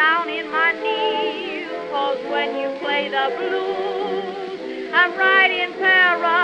down in my knees, 'cause when you play the blues, I'm right in paradise.